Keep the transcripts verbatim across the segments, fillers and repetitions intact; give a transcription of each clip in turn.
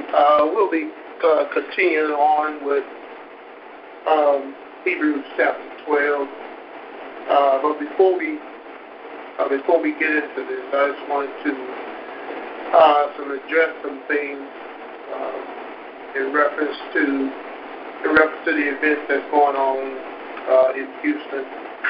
Uh, we'll be uh, continuing on with um, Hebrews chapter twelve. Uh, but before we uh, before we get into this, I just wanted to uh, some address some things uh, in reference to in reference to the events that's going on uh, in Houston.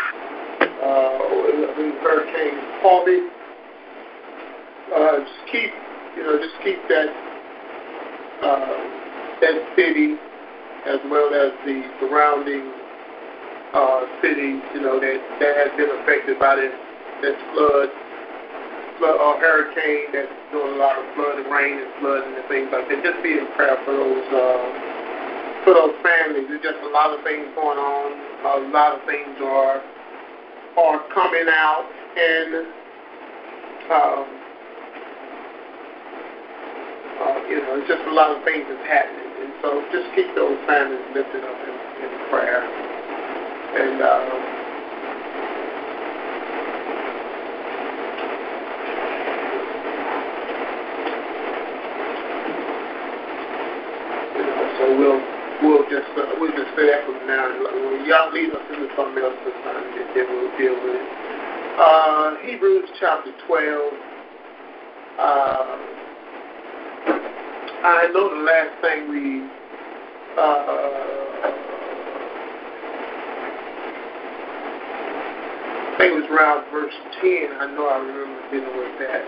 Uh, Hurricane Harvey. Uh, just keep, you know, just keep that uh, that city as well as the surrounding uh, cities, you know, that, that has been affected by this this flood, flood or hurricane that's doing a lot of flood and rain and flooding and things like that. Just be in prayer for those uh, for those families. There's just a lot of things going on. A lot of things are are coming out and. Um, Uh, you know, it's just a lot of things that's happening. And so just keep those families lifted up in, in prayer. And, uh, you know, so we'll, we'll just, uh, we'll just say that from now. When y'all lead us into something else this time, then we'll deal with it. Uh, Hebrews chapter twelve. Uh, I know the last thing we uh, I think it was around verse ten. I know I remember dealing with that.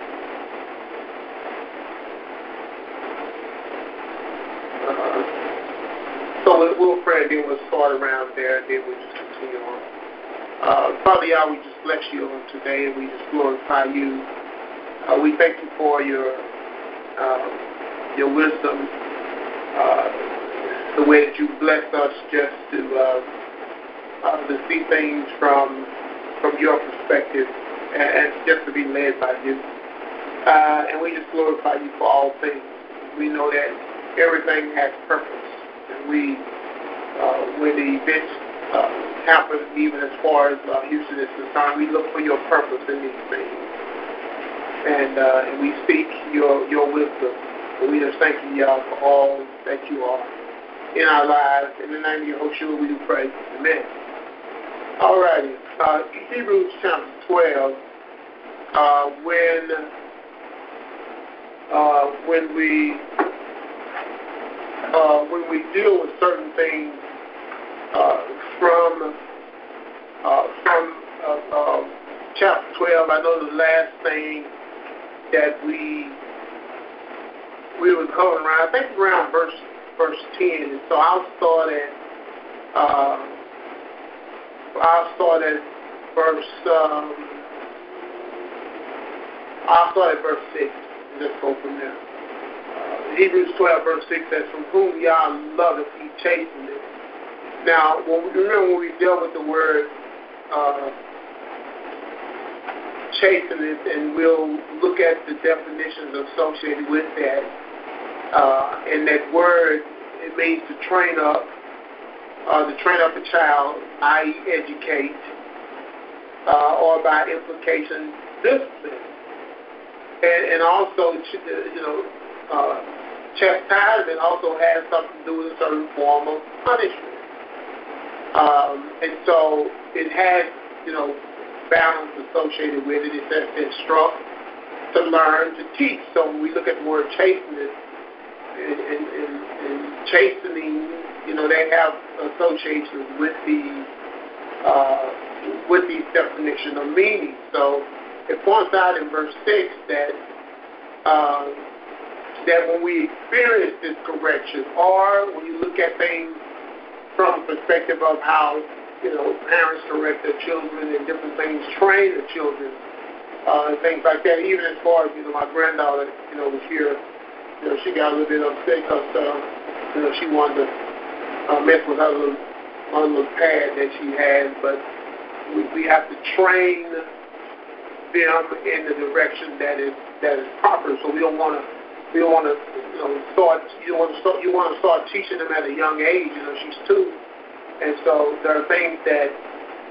Uh, so we'll pray, then we'll start around there, and then we'll just continue on. Uh, Father Yah, we just bless you on today, and we just glorify you. Uh, we thank you for your uh, your wisdom, uh, the way that you blessed us just to uh, uh, to see things from from your perspective and, and just to be led by you. Uh, and we just glorify you for all things. We know that everything has purpose. And we, uh, when the events uh, happen, even as far as uh, Houston is concerned, we look for your purpose in these things. And, uh, and we speak your your wisdom. We just thank you, y'all, for all that you are in our lives. In the name of Yahushua, we do pray. Amen. All righty. Uh, Hebrews chapter twelve. Uh, when uh, when we uh, when we deal with certain things uh, from uh, from uh, uh, chapter twelve, I know the last thing that we we were covering around, I think around verse verse ten. So I'll start at uh, I'll start at verse um, I'll start at verse six and just go from there. Uh, Hebrews twelve verse six says, "From whom Yah loveth, he chasteneth." Now, when we, remember when we dealt with the word uh, chasteneth, and we'll look at the definitions associated with that. Uh, and that word, it means to train up, uh, to train up a child, that is educate, uh, or by implication, discipline. And, and also, you know, uh, chastisement also has something to do with a certain form of punishment. Um, and so it has, you know, balance associated with it. It says to instruct, to learn, to teach. So when we look at the word chasteness, And, and, and, and chastening, you know, they have associations with these uh, with these definitions of meaning. So it points out in verse six that uh, that when we experience this correction, or when you look at things from a perspective of how, you know, parents correct their children and different things, train the children, uh, and things like that. Even as far as, you know, my granddaughter, you know, was here. You know, she got a little bit upset because, uh, you know, she wanted to uh, mess with her little, her little pad that she has, but we, we have to train them in the direction that is that is proper. So we don't want to, we don't want to, you know, start. You want to start. You want to start teaching them at a young age. You know, she's two, and so there are things that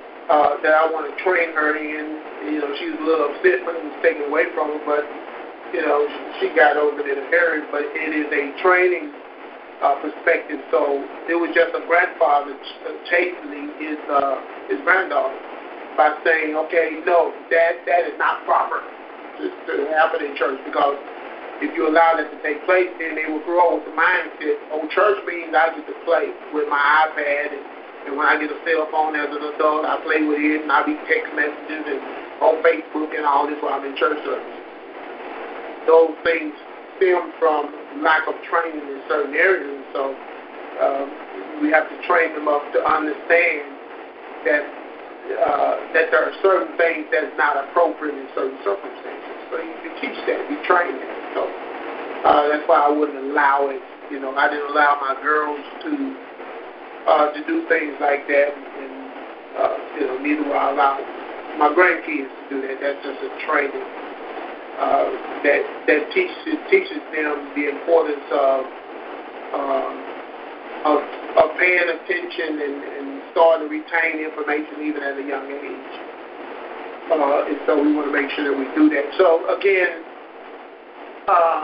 uh, that I want to train her in. You know, she's a little upset when it was taken away from her, but you know, she got over it in a hurry, but it is a training uh, perspective. So it was just a grandfather ch- chastening his uh, his granddaughter by saying, okay, no, that that is not proper to, to happen in church, because if you allow that to take place, then they will grow with the mindset, oh, church means I get to play with my iPad, and, and when I get a cell phone as an adult, I play with it, and I be text messages and on Facebook and all this while I'm in church service. Those things stem from lack of training in certain areas, so um, we have to train them up to understand that uh, that there are certain things that's not appropriate in certain circumstances. So you, you teach that, you train that. So uh, that's why I wouldn't allow it. You know, I didn't allow my girls to uh, to do things like that, and uh, you know, neither will I allow my grandkids to do that. That's just a training uh, that that teaches teaches them the importance of um, of, of paying attention and, and starting to retain information even at a young age. Uh, and so we want to make sure that we do that. So again, uh,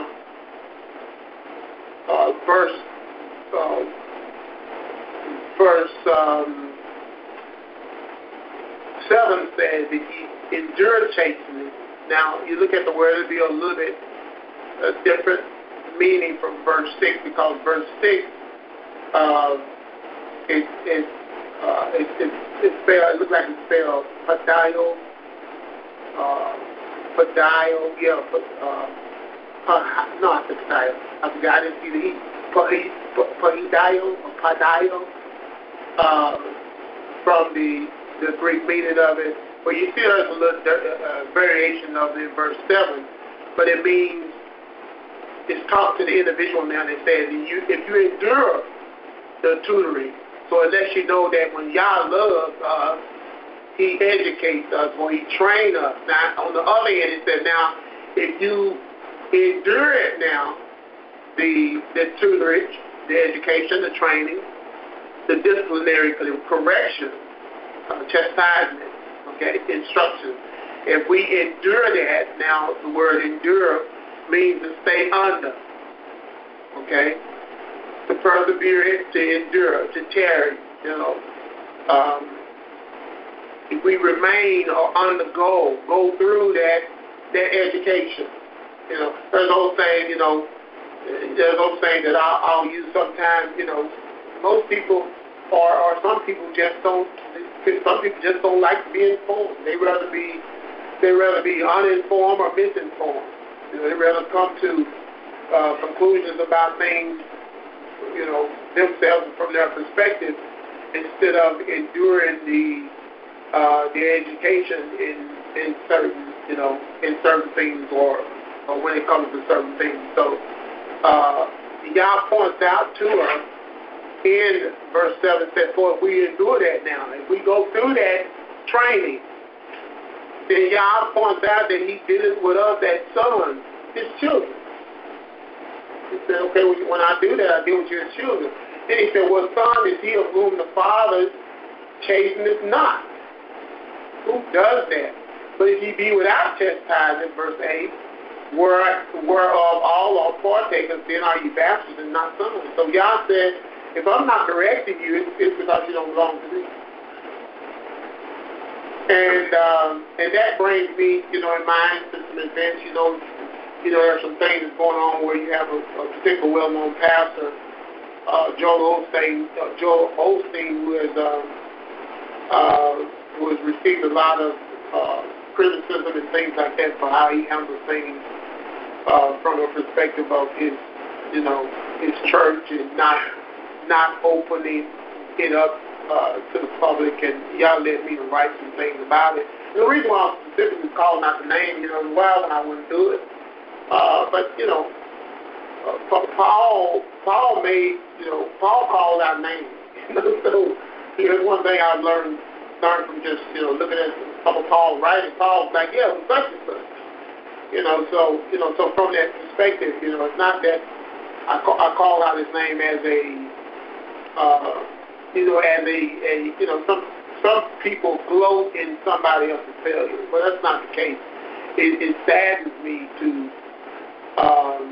uh, verse uh, verse um, seven says that he endured chastening. Now you look at the word; it'll be a little bit uh, different meaning from verse six, because verse six uh, it it, uh, it it it spelled. It looked like it spelled padaio. Uh, padaio, yeah, but, uh, uh, no, I said padaio. I forgot it. Either he, padaio or padaio, uh, from the the Greek meaning of it. But you see there's a little uh, variation of it in verse seven, but it means it's talked to the individual now, and it says you, if you endure the tutoring, so it lets you know that when Yah loves us, He educates us, or He trains us. Now, on the other hand, it said, now, if you endure it now, the the tutorage, the education, the training, the disciplinary correction, uh, chastisement, okay, instruction. If we endure that, now the word endure means to stay under, okay, to persevere, to endure, to tarry, you know. Um, if we remain or undergo, go through that that education, you know, there's those things, you know, there's those things that I'll, I'll use sometimes, you know, most people or, or some people just don't, some people just don't like to be informed. They rather be, they rather be uninformed or misinformed. You know, they rather come to uh, conclusions about things, you know, themselves from their perspective, instead of enduring the uh, the education in in certain, you know, in certain things, or or when it comes to certain things. So uh, Yah points out to us in verse seven, says, for if we endure that now, if we go through that training, then Yah points out that He did it with us as sons, His children. He said, okay, when I do that, I deal with you as children. Then He said, well, son is he of whom the Father chasteneth not. Who does that? But if ye be without chastisement, verse eight, whereof all are partakers, then are ye bastards and not sons. So Yah said, if I'm not correcting you, it's, it's because you don't belong to me. And um, and that brings me, you know, in mind to some events. You know, you know, there are some things that's going on where you have a, a particular well-known pastor, uh, Joel Osteen, uh, Joel Osteen, who has um, uh, who has received a lot of uh, criticism and things like that for how he handles things uh, from a perspective of his, you know, his church, and not not opening it up uh, to the public. And y'all led me to write some things about it. And the reason why I'm specifically calling out the name, you know, it was wild when I wouldn't do it. Uh, but you know, uh, Paul Paul made, you know, Paul called out names. So you know, one thing I've learned. learned from just, you know, looking at some of Paul's writing. Paul's like, yeah, it was such and such. You know, so, you know, so from that perspective, you know, it's not that I call, I call out his name as a, uh, you know, as a, a, you know, some some people gloat in somebody else's failure, but that's not the case. It, it saddens me to um,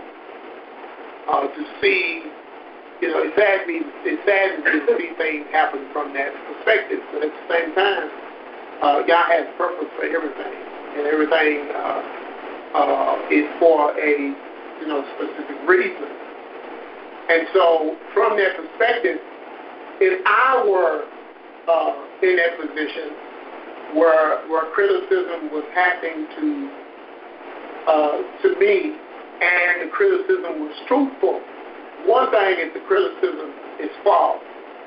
uh, to see, you know, it saddens me, it saddens me to see things happen from that perspective. But at the same time, uh, God has purpose for everything, and everything uh, uh, is for a, you know, specific reason. And so, from that perspective, if I were uh, in that position where where criticism was happening to uh, to me, and the criticism was truthful, one thing is the criticism is false.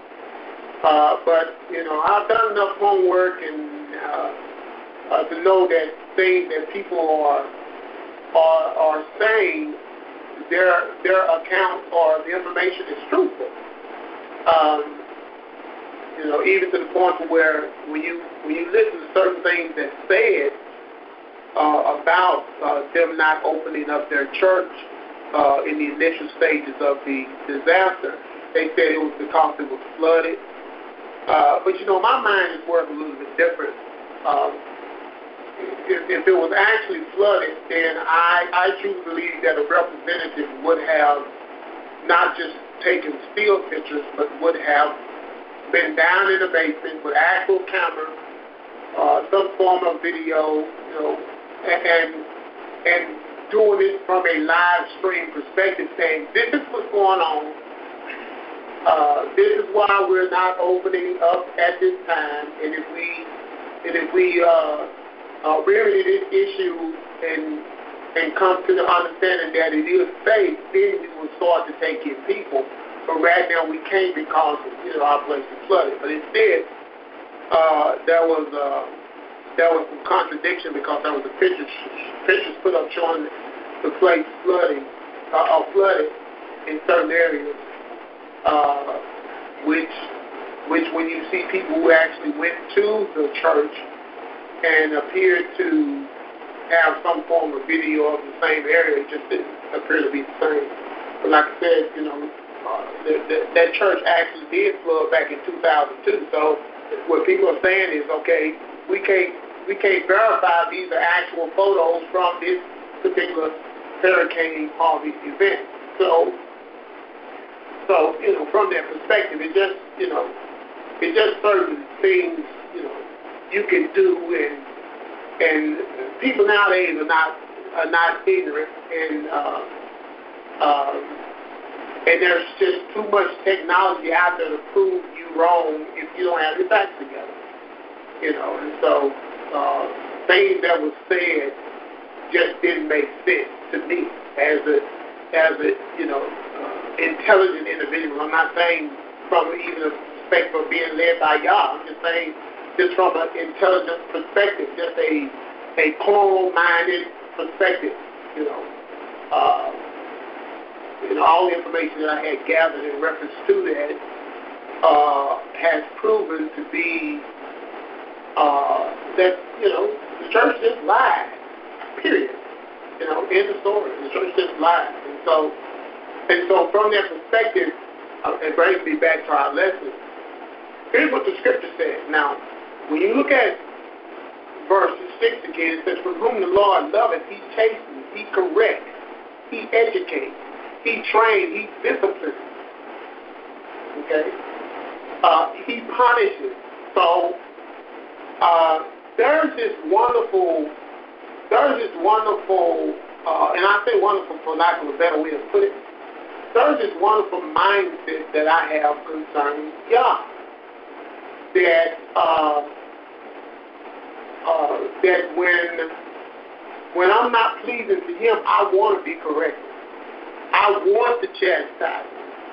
Uh, but you know, I've done enough homework and uh, uh, to know that things that people are are are saying, their their account or the information is truthful. Um, you know, even to the point where when you when you listen to certain things that said uh, about uh, them not opening up their church uh, in the initial stages of the disaster, they said it was because it was flooded. Uh, but you know, my mind is working a little bit different. Um, if, if it was actually flooded, then I, I truly believe that a representative would have not just taken still pictures, but would have been down in the basement with actual cameras, uh, some form of video, you know, and, and and doing it from a live stream perspective, saying this is what's going on. Uh, this is why we're not opening up at this time, and if we and if we uh, uh, remedy this issue and and come to the understanding that it is safe, then we will start to take in people. But right now we can't because you know our place is flooded. But instead, uh, there was uh, there was some contradiction because there was a picture pictures put up showing the place flooding uh, or flooded in certain areas, uh, which which when you see people who actually went to the church and appeared to have some form of video of the same area, it just didn't appear to be the same. But like I said, you know. Uh, the, the, that church actually did flood back in two thousand two. So what people are saying is, okay, we can't we can't verify these are actual photos from this particular Hurricane Harvey event. So, so you know, from that perspective, it just you know, it just certain things you know you can do, and and people nowadays are not are not ignorant, and uh, um, and there's just too much technology out there to prove you wrong if you don't have your facts together. You know, and so uh, things that was said just didn't make sense to me as a, as a you know, uh, intelligent individual. I'm not saying from even a perspective of being led by y'all. I'm just saying just from an intelligent perspective, just a, a carnal-minded perspective, you know. Uh, You know, all the information that I had gathered in reference to that uh, has proven to be uh, that, you know, the church just lied, period. You know, end of story. The church just lied. And so, and so from that perspective, uh, it brings me back to our lesson. Here's what the scripture says. Now, when you look at verse six again, it says, from whom the Lord loveth, he chastens, he corrects, he educates. He trains, he disciplines, okay? Uh, he punishes. So uh, there's this wonderful, there's this wonderful, uh, and I say wonderful for lack of a better way to put it, there's this wonderful mindset that I have concerning God. That, uh, uh, that when, when I'm not pleasing to him, I want to be corrected. I want to chastise.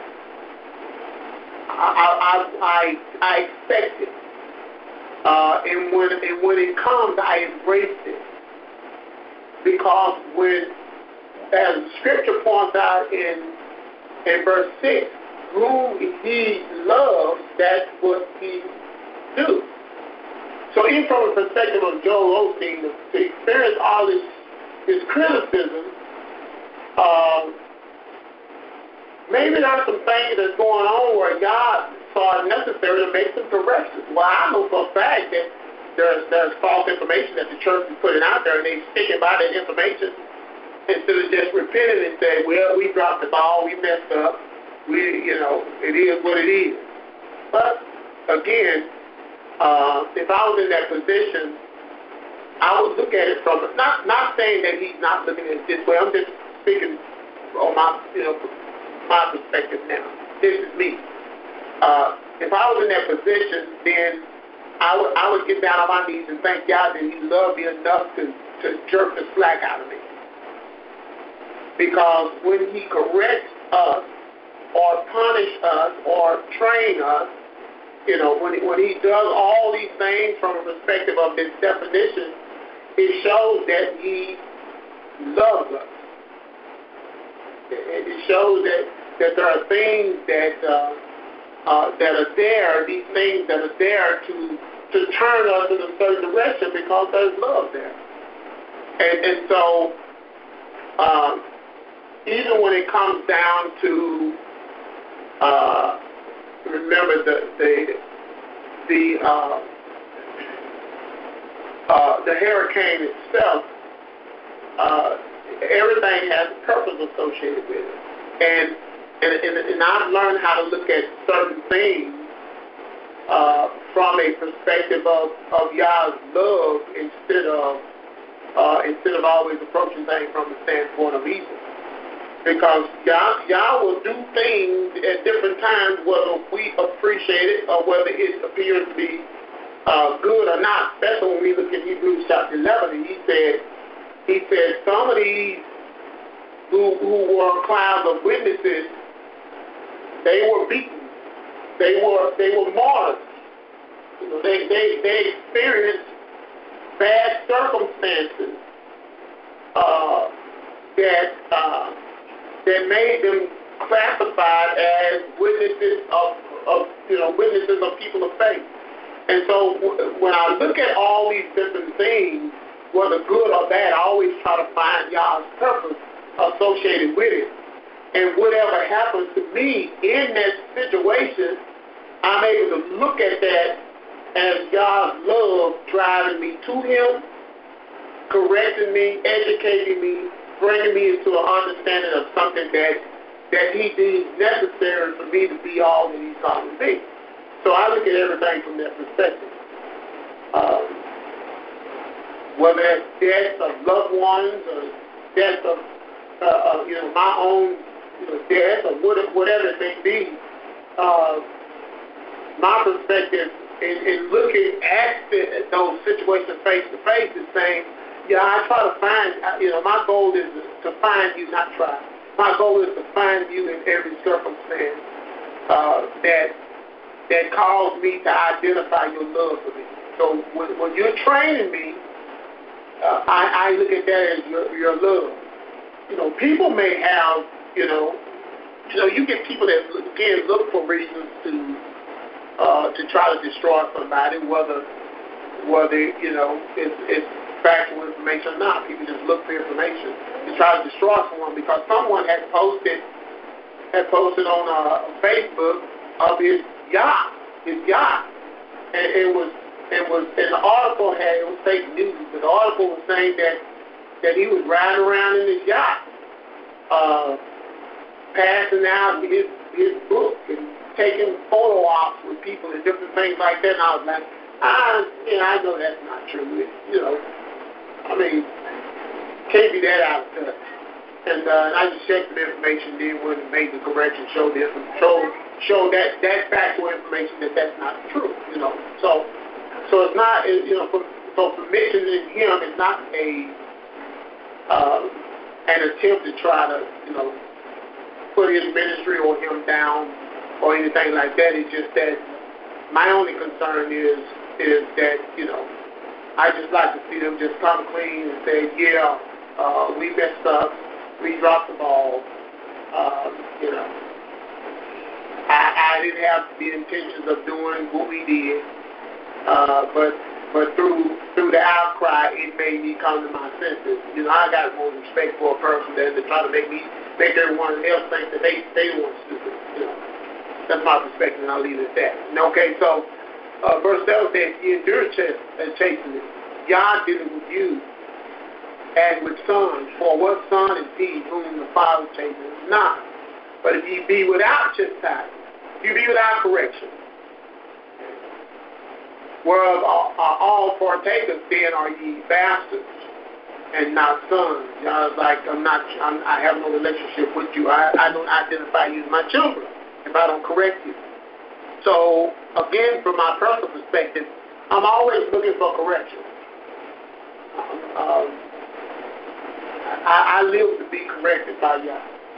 I, I, I, I expect it. Uh, and when and when it comes, I embrace it. Because when, as the scripture points out in, in verse six, whom he loves, that's what he do. So even from the perspective of Joel Osteen, to, to experience all this, this criticism, uh, maybe there's some things that's going on where God saw it necessary to make some corrections. Well, I know for a fact that there's there's false information that the church is putting out there, and they're sticking by that information. instead of just repenting and say, well, we dropped the ball, we messed up, we, you know, it is what it is. But, again, uh, if I was in that position, I would look at it from, not not saying that he's not looking at it this way, I'm just speaking on my, you know, my perspective now. This is me. Uh, if I was in that position, then I would I would get down on my knees and thank God that he loved me enough to, to jerk the slack out of me. Because when he corrects us or punish us or train us, you know, when, when he does all these things from a perspective of this definition, it shows that he loves us. It shows that, that there are things that uh, uh, that are there, these things that are there to to turn us in a certain direction because there's love there. And, and so, um, even when it comes down to, uh, remember the the the uh, uh, the hurricane itself, uh, everything has a purpose associated with it, and and, and and I've learned how to look at certain things uh, from a perspective of of Yah's love instead of uh, instead of always approaching things from the standpoint of evil. Because Yah, Yah will do things at different times, whether we appreciate it or whether it appears to be uh, good or not. Especially when we look at Hebrews chapter eleven, and he said, he said some of these who, who were clouds of witnesses, they were beaten, they were they were martyrs. You know, they they they experienced bad circumstances uh, that. Uh, that made them classified as witnesses of, of, you know, witnesses of people of faith. And so w- when I look at all these different things, whether good or bad, I always try to find Yah's purpose associated with it. And whatever happens to me in that situation, I'm able to look at that as God's love driving me to Him, correcting me, educating me, bringing me into an understanding of something that that he deems necessary for me to be all that he's called to be. So I look at everything from that perspective. Um, whether that's death of loved ones or death of, uh, uh, you know, my own you know, death or whatever it may be, uh, my perspective in, in looking at the, those situations face to face is saying, yeah, I try to find, you know, my goal is to find you, not try. My goal is to find you in every circumstance uh, that that calls me to identify your love for me. So when, when you're training me, uh, I, I look at that as your, your love. You know, people may have, you know, you know, you get people that, again, look for reasons to uh, to try to destroy somebody, whether, whether you know, it's, it's factual information or not. People just look for information to try to destroy someone because someone had posted had posted on uh, Facebook of his yacht, his yacht, and it was it was and the article had it was fake news, but the article was saying that that he was riding around in his yacht, uh, passing out his his book and taking photo ops with people and different things like that. And I was like, I yeah, I know that's not true. It, you know. I mean, can't be that out of touch. And, uh, and I just checked the information, then when made the correction, showed this, showed showed that that factual information that that's not true. You know, so so it's not it, you know for, so for mentioning him is not a uh, an attempt to try to you know put his ministry or him down or anything like that. It's just that my only concern is is that you know. I just like to see them just come clean and say, yeah, uh, we messed up, we dropped the ball, uh, you know. I, I didn't have the intentions of doing what we did, uh, but but through through the outcry, it made me come to my senses. You know, I got more respect for a person than to try to make me make everyone else think that they they weren't stupid. You know, that's my perspective, and I'll leave it at that. And okay, so. Uh, verse seven says, he endured chastening. Yah did it with you, as with sons. For what son is he whom the Father chastens not? But if ye be without chastisement, if you be without correction, whereof are, are all partakers, then are ye bastards and not sons. Y'all like, I'm not, I'm, I have no relationship with you. I, I don't identify you as my children if I don't correct you. So, again, from my personal perspective, I'm always looking for correction. Um, I, I live to be corrected by y'all.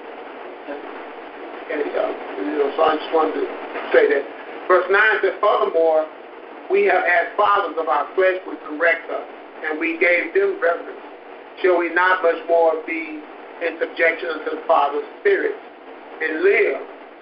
And, uh, you know, so I just wanted to say that. Verse nine says, furthermore, we have had fathers of our flesh which correct us, and we gave them reverence. Shall we not much more be in subjection unto the Father's Spirit and live?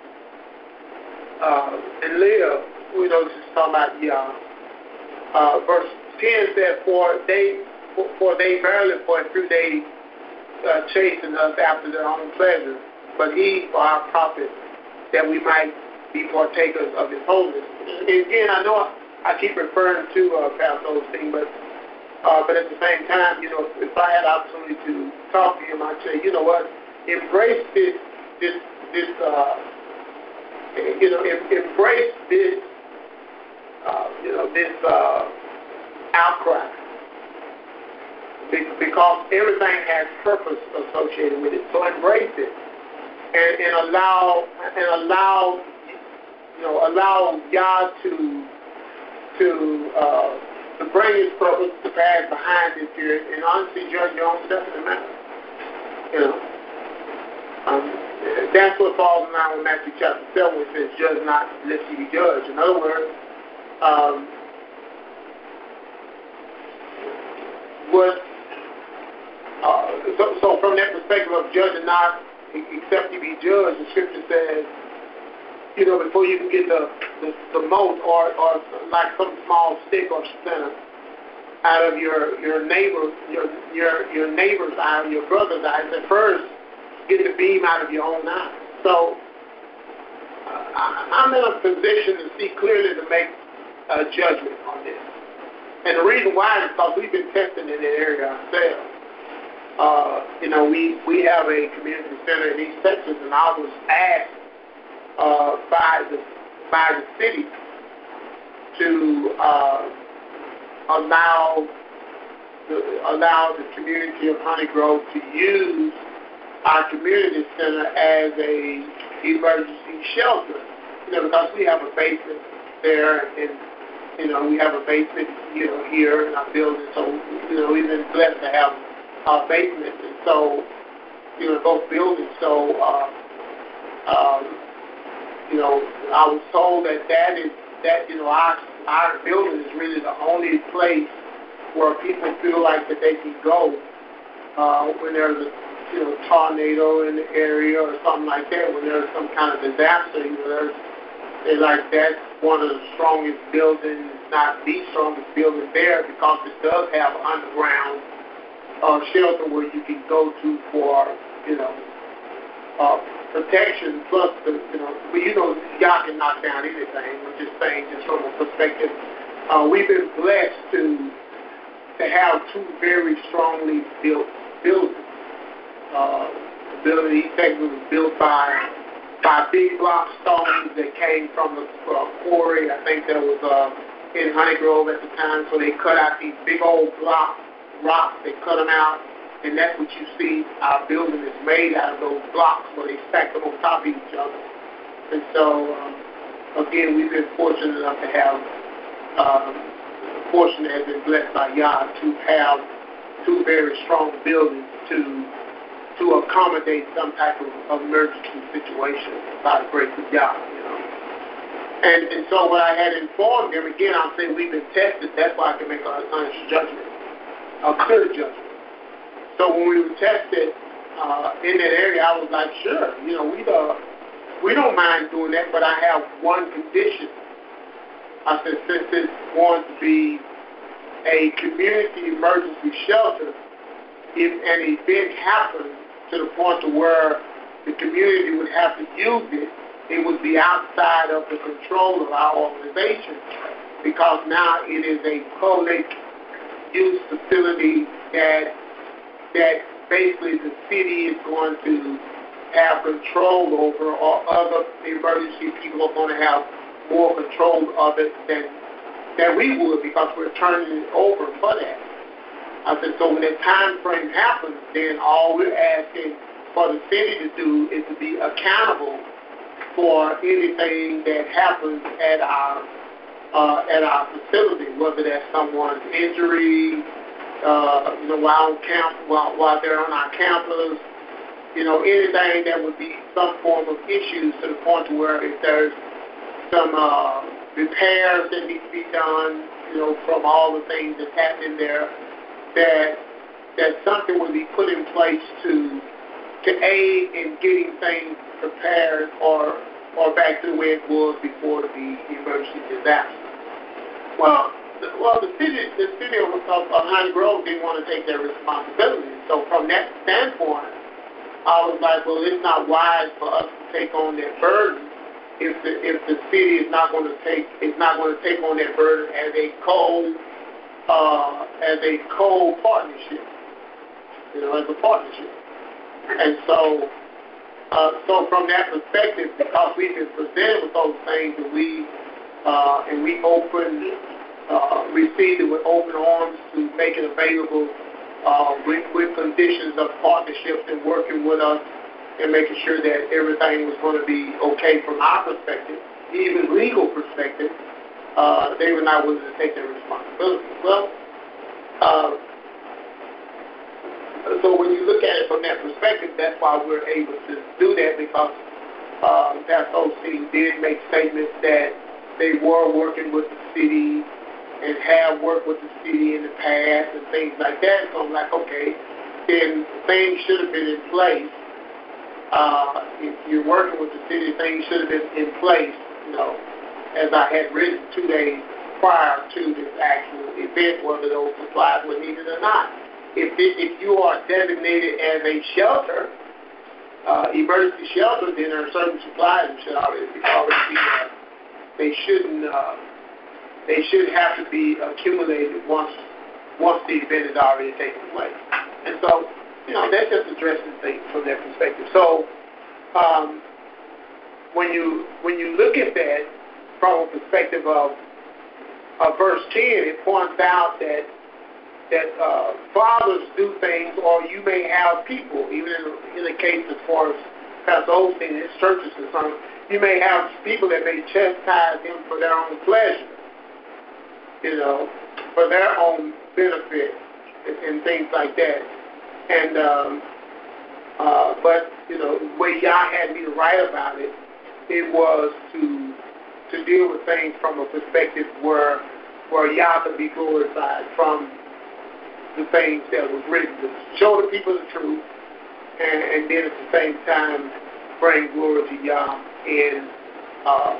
Uh, and live. We know this is talking about Yah. Uh, verse ten says, For they, for, for they verily for through they uh, chasten us after their own pleasure, but He for our profit, that we might be partakers of His holiness. And again, I know I, I keep referring to uh, Pastor Osteen, but Uh, but at the same time, you know, if I had the opportunity to talk to him, I'd say, you know what, embrace this, this, this, uh, you know, em- embrace this, uh, you know, this uh, outcry, Be- because everything has purpose associated with it. So embrace it and, and allow and allow, you know, allow God to to. Uh, to bring His purpose to pass behind this period, and honestly judge your own self in the matter. You know, um, that's what falls in line with Matthew chapter seven, which says, "Judge not, lest ye be judged." In other words, um, what? Uh, so, so, from that perspective of judging not, except ye be judged, the Scripture says, you know, before you can get the the, the mote or or like some small stick or splinter out of your your neighbor your your your neighbor's eye, your brother's eye, at first get the beam out of your own eye. So uh, I, I'm in a position to see clearly to make a judgment on this, and the reason why is because we've been testing in that area ourselves. Uh, you know, we we have a community center in East Texas, and I was asked uh, by the by the city to uh, allow the, allow the community of Honey Grove to use our community center as a emergency shelter. You know, because we have a basement there, and you know we have a basement, you know, here in our building. So you know we've been blessed to have a basement, and so you know both buildings. So uh, um, you know I was told that that is that you know our our building is really the only place where people feel like that they can go uh, when there's a you know tornado in the area or something like that. When there's some kind of disaster, you know, there's they like that's one of the strongest buildings, not the strongest building there, because it does have underground uh, shelter where you can go to for you know uh, protection. Plus, the you know, but you know, y'all can knock down anything. I'm just saying, just from a perspective, uh, we've been blessed to to have two very strongly built buildings. Uh, the building in East Texas was built by by big block stones that came from the uh, quarry. I think that was uh, in Honey Grove at the time. So they cut out these big old block rocks. They cut them out, and that's what you see. Our building is made out of those blocks, where they stack them on top of each other. And so, um, again, we've been fortunate enough to have um, a portion that has been blessed by Yah to have two very strong buildings to to accommodate some type of emergency situation by the grace of God, you know. And and so what I had informed them, again, I'll say we've been tested. That's why I can make an honest judgment, a clear judgment. So when we were tested uh, in that area, I was like, sure, you know, we uh, we don't mind doing that, but I have one condition. I said, since it's going to be a community emergency shelter, if an event happens to the point to where the community would have to use it, it would be outside of the control of our organization, because now it is a public use facility that that basically the city is going to have control over, or other emergency people are going to have more control of it than, than we would, because we're turning it over for that. I said, so when that time frame happens, then all we're asking for the city to do is to be accountable for anything that happens at our uh, at our facility, whether that's someone's injury, uh, you know, while on camp, while while they're on our campus. You know, anything that would be some form of issues, to the point to where if there's some uh, repairs that need to be done, you know, from all the things that's happening there, that that something would be put in place to to aid in getting things prepared or or back to the way it was before the emergency disaster. Well, the, well, the city the city of, of, of Honey Grove didn't want to take their responsibility. So from that standpoint, I was like, well, it's not wise for us to take on that burden if the if the city is not going to take is not going to take on that burden as a co uh, as a co partnership, you know, as a partnership. And so, uh, so from that perspective, because we've been presented with those things, and we uh, and we opened uh, received it with open arms to make it available. Uh, with, with conditions of partnerships and working with us and making sure that everything was going to be okay from our perspective, even legal perspective, uh, they were not willing to take their responsibility. Well, uh, so when you look at it from that perspective, that's why we're able to do that, because uh, Pastor Osteen did make statements that they were working with the city and have worked with the city in the past and things like that. So I'm like, okay, then things should have been in place. Uh, if you're working with the city, things should have been in place, you know, as I had written two days prior to this actual event, whether those supplies were needed or not. If it, if you are designated as a shelter, uh, emergency shelter, then there are certain supplies that should already be, already be there. They shouldn't... Uh, They should have to be accumulated once once the event has already taken place. And so, you know, that's just addressing things from that perspective. So, um, when you when you look at that from a perspective of, of verse ten, it points out that that uh, fathers do things, or you may have people, even in, in the case as far as Pastor Osteen and his church is concerned, you may have people that may chastise him for their own pleasure, you know, for their own benefit and, and things like that. And, um, uh, but, you know, the way Yah had me to write about it, it was to to deal with things from a perspective where, where Yah could be glorified from the things that was written, to show the people the truth, and, and then at the same time bring glory to Yah in uh,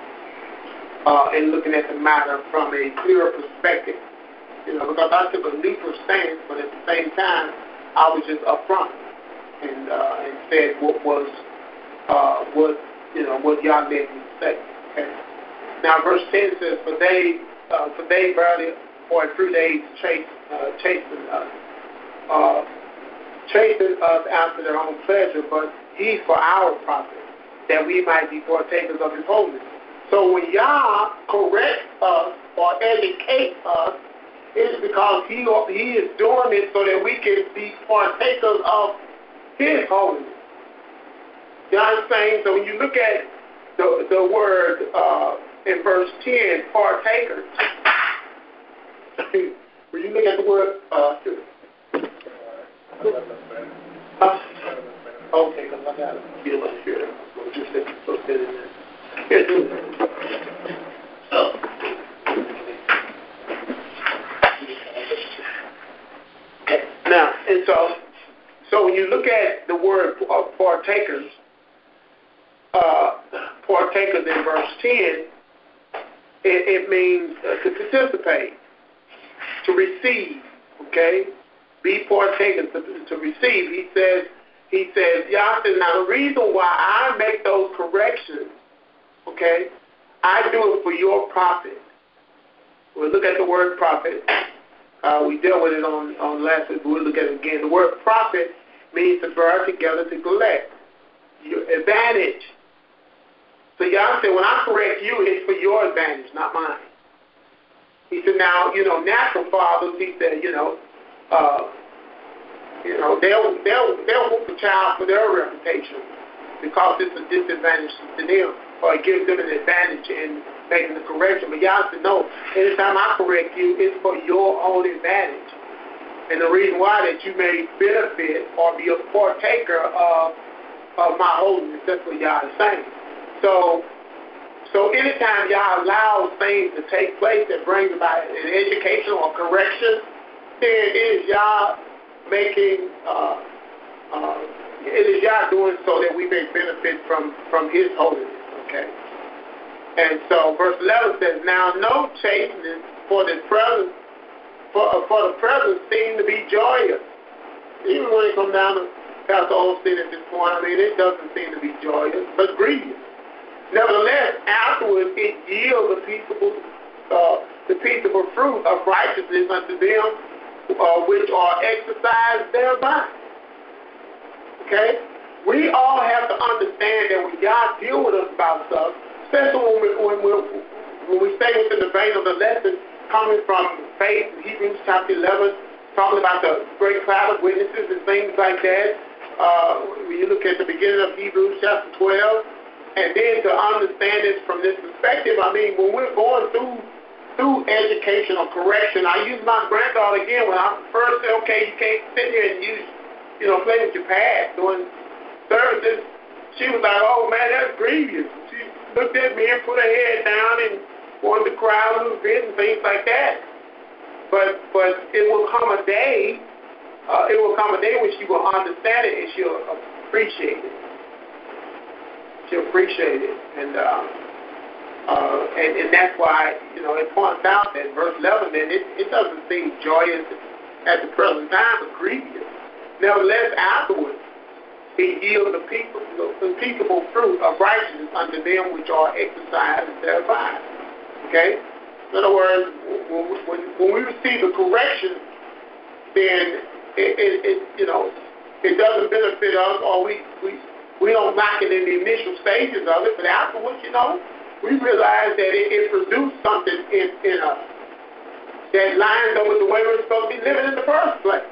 Uh, and looking at the matter from a clearer perspective, you know, because I took a neutral stance, but at the same time, I was just upfront and uh, and said what was uh, what you know what Yah made me say. Okay? Now, verse ten says, "For they, uh, for they barely for a few days chase uh, chasing us, uh, chasing us after their own pleasure, but He for our profit, that we might be partakers of His holiness." So when Yah corrects us or educates us, it's because he, he is doing it so that we can be partakers of His holiness. You know what I'm saying? So when you look at the, the word uh, in verse ten, partakers, when you look at the word, uh, uh, okay, because I got to feel up here. So just let me put that in there. So, now, and so, so when you look at the word uh, partakers, uh, partakers in verse ten, it, it means uh, to participate, to receive. Okay, be partakers to, to receive. He says, he says, Yah says, now the reason why I make those corrections, okay, I do it for your profit. We'll look at the word profit. Uh, we dealt with it on, on last week, but we'll look at it again. The word profit means to bear together, to collect. Your advantage. So y'all said, when I correct you, it's for your advantage, not mine. He said, now, you know, natural fathers, he said, you know, uh, you know, they'll, they'll, they'll whoop the child for their reputation because it's a disadvantage to them, or it gives them an advantage in making the correction. But y'all said, no, anytime I correct you, it's for your own advantage. And the reason why that you may benefit or be a partaker of, of my holiness, that's what y'all is saying. So, so anytime y'all allow things to take place that brings about an education or correction, then it is y'all making, uh, uh, it is y'all doing so that we may benefit from, from His holiness, okay? And so verse eleven says, now no chastening for the present, for, for the present seem to be joyous. Even when it comes down to Pastor Olstein at this point, I mean, it doesn't seem to be joyous, but grievous. Nevertheless, afterwards it yields the peaceable, uh, the peaceable fruit of righteousness unto them uh, which are exercised thereby. Okay? We all have to understand that when God deal with us about stuff, especially when we, when we, when we stay within the vein of the lesson coming from faith, Hebrews chapter eleven, talking about the great cloud of witnesses and things like that. Uh, when you look at the beginning of Hebrews chapter twelve, and then to understand this from this perspective, I mean, when we're going through through education or correction, I use my granddaughter again when I first said, okay, you can't sit here and use, you know, play with your pad during services. She was like, oh man, that's grievous. She looked at me and put her head down and wanted to cry a little bit and things like that. But but it will come a day, uh, it will come a day when she will understand it and she'll appreciate it. She'll appreciate it. And uh, uh, and, and that's why, you know, it points out that verse eleven, that it, it doesn't seem joyous at the present time, but grievous. Nevertheless, afterwards, it yields the people, the peaceable fruit of righteousness unto them which are exercised thereby. Okay? In other words, when, when, when we receive the correction, then it, it, it, you know, it doesn't benefit us, or we, we, we don't like it in the initial stages of it, but afterwards, you know, we realize that it, it produced something in, in us that lines up with the way we're supposed to be living in the first place.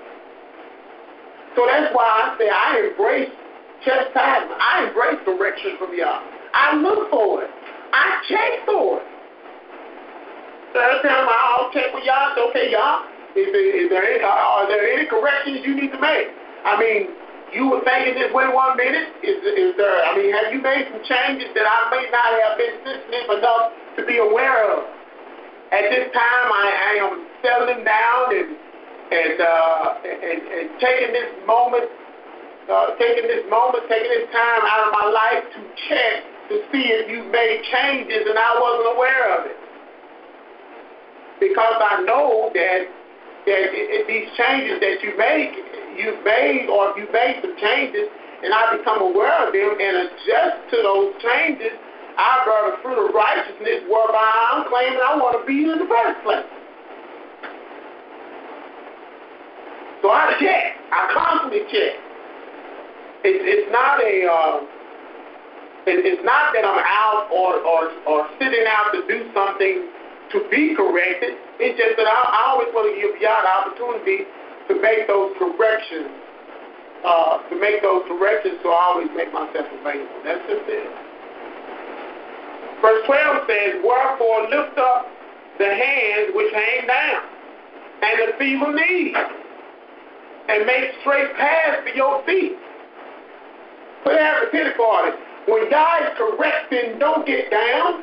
So that's why I say I embrace chastisement. I embrace correction from y'all. I look for it. I check for it. So every time I'll check with y'all, say, okay, y'all, is there, is there any, are there any corrections you need to make? I mean, you were thinking this way one minute. Is, is there, I mean, have you made some changes that I may not have been sensitive enough to be aware of? At this time, I, I am settling down and and, uh, and and taking this moment, uh, taking this moment, taking this time out of my life to check to see if you've made changes and I wasn't aware of it. Because I know that that it, it, these changes that you make, you've made, or if you made some changes, and I become aware of them and adjust to those changes, I bear the fruit of righteousness whereby I'm claiming I want to be in the first place. So I check. I constantly check. It, it's not a. Uh, it, it's not that I'm out or, or or sitting out to do something to be corrected. It's just that I, I always want to give y'all the opportunity to make those corrections. Uh, to make those corrections, so I always make myself available. That's just it. Verse twelve says, wherefore lift up the hands which hang down, and the feeble knees, and make straight paths for your feet. Put that repeat for it. When God is correcting, don't get down.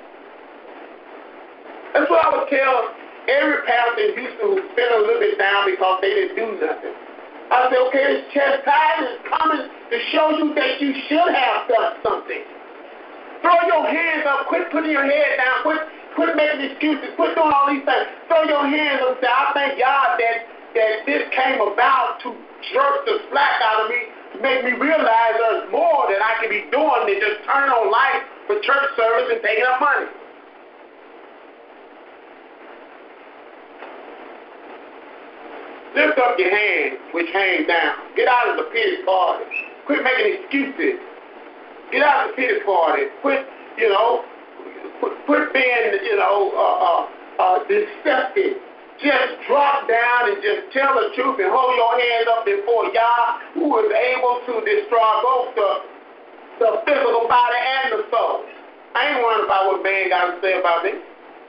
That's what I would tell every pastor in Houston who's been a little bit down because they didn't do nothing. I say, okay, this chastisement is coming to show you that you should have done something. Throw your hands up. Quit putting your head down. Quit, quit making excuses. Quit doing all these things. Throw your hands up and say, I thank God that, that this came about to jerk the slack out of me, to make me realize there's more that I can be doing than just turning on lights for church service and taking up money. Lift up your hands, which hang down. Get out of the pity party. Quit making excuses. Get out of the pity party. Quit, you know, quit, quit being, you know, uh, uh, uh, deceptive. Just drop down and just tell the truth and hold your hands up before Yah, who is able to destroy both the, the physical body and the soul. I ain't worried about what man got to say about me.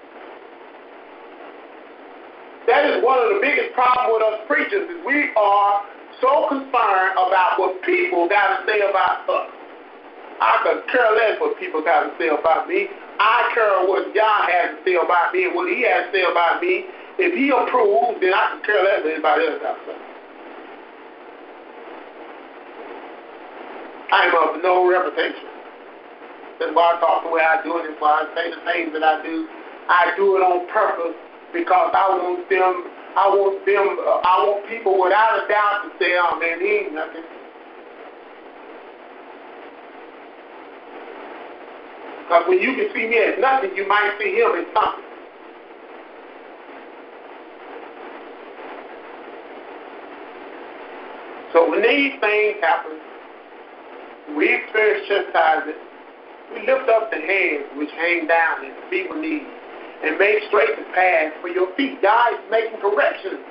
That is one of the biggest problems with us preachers is we are so concerned about what people got to say about us. I could care less what people got to say about me. I care what Yah has to say about me and what he has to say about me. If he approves, then I can care less what anybody else got to say. I am of no reputation. That's why I talk the way I do it. That's why I say the things that I do. I do it on purpose because I want them, I want them, uh, I want people without a doubt to say, oh man, he ain't nothing. Because when you can see me as nothing, you might see him as something. So when these things happen, we experience chastisement, we lift up the hands which hang down and the feeble knees, and make straight the path for your feet. God is making corrections.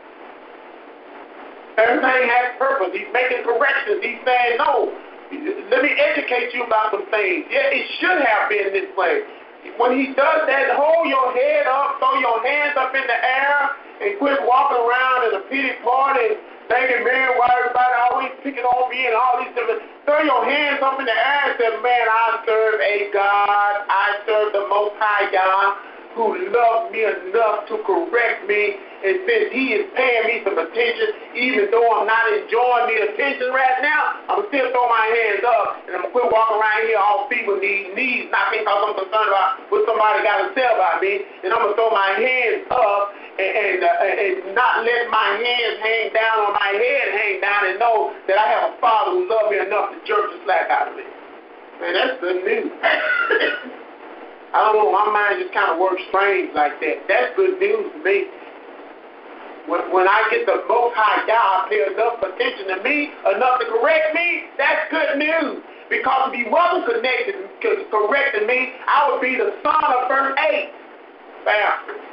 Everything has purpose. He's making corrections. He's saying, no, let me educate you about some things. Yeah, it should have been this way. When he does that, hold your head up, throw your hands up in the air, and quit walking around in a pity party and thinking, man, why everybody always picking on me and all these different. Throw your hands up in the air and say, man, I serve a God. I serve the Most High God who loved me enough to correct me. And since he is paying me some attention, even though I'm not enjoying the attention right now, I'm still throw my hands up and I'm quit walking around here all feeble knees, knees not because I'm concerned about what somebody got to say about me. And I'm going to throw my hands up and, and, uh, and not let my hands hang down or my head hang down and know that I have a Father who loves me enough to jerk the slack out of me. Man, that's good news. I don't know, my mind just kind of works strange like that. That's good news to me. When, when I get the Most High God pay enough attention to me, enough to correct me, that's good news. Because if he wasn't connected, correcting me, I would be the son of verse eight. Bastard.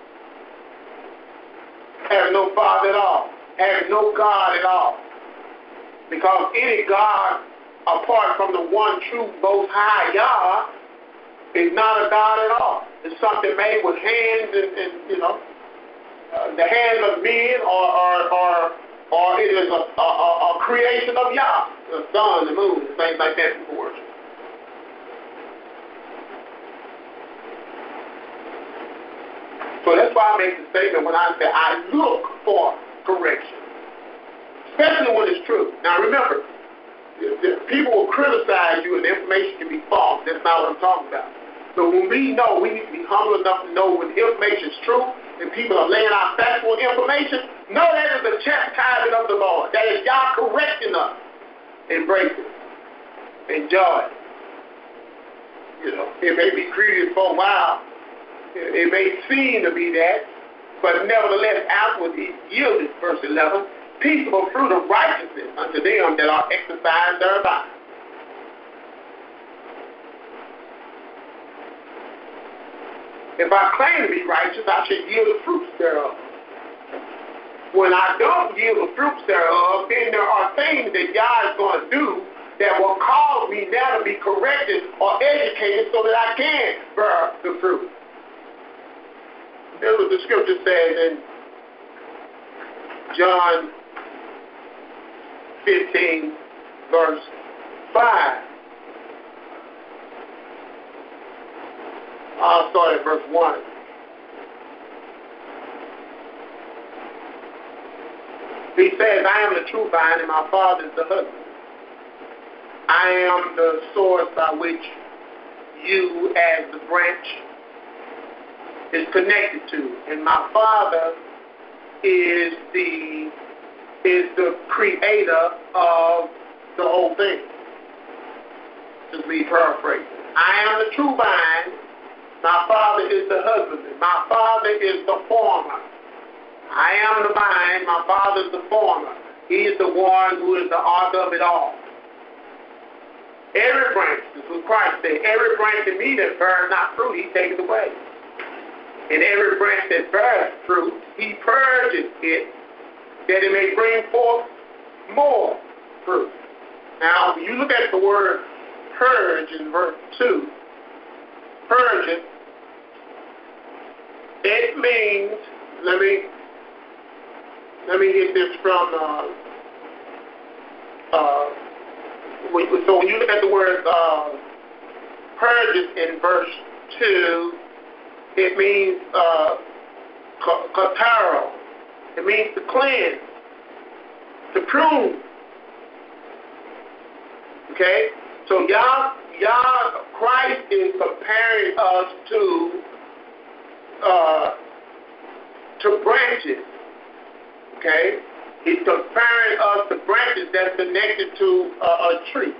Having no father at all. Having no God at all. Because any God, apart from the one true Most High God, is not a God at all. It's something made with hands and, and you know, uh, the hands of men, or or or, or it is a, a, a creation of Yah, the sun, the moon, things like that people worship. So that's why I make the statement when I say I look for correction, especially when it's true. Now remember, people will criticize you and the information can be false. That's not what I'm talking about. So when we know, we need to be humble enough to know when the information is true and people are laying out factual information, know that is the chastisement of the Lord. That is Yah correcting us. Embrace it. Enjoy it. You know, it may be grievous for a while. It may seem to be that, but nevertheless, outwardly yielded, verse eleven, peaceable fruit of righteousness unto them that are exercised thereby. If I claim to be righteous, I should yield the fruits thereof. When I don't yield the fruits thereof, then there are things that God is going to do that will cause me now to be corrected or educated so that I can bear the fruit. Here's what the scripture says in John fifteen, verse five. I'll start at verse one. He says, I am the true vine and my Father is the husband. I am the source by which you as the branch is connected to. And my Father is the is the creator of the whole thing. Just me paraphrasing. I am the true vine. My Father is the husbandman. My Father is the farmer. I am the vine, my Father is the former. He is the one who is the author of it all. Every branch, this is what Christ said, every branch in me that bears not fruit, he takes away. And every branch that bears fruit, he purges it, that it may bring forth more fruit. Now, when you look at the word purge in verse two, purge it, it means, let me, let me get this from, uh, uh, so when you look at the word uh, purges in verse two, it means uh, kataro. It means to cleanse, to prune. Okay? So Yah, Yah, Christ is comparing us to uh, to branches. Okay? He's comparing us to branches that's connected to uh, a tree.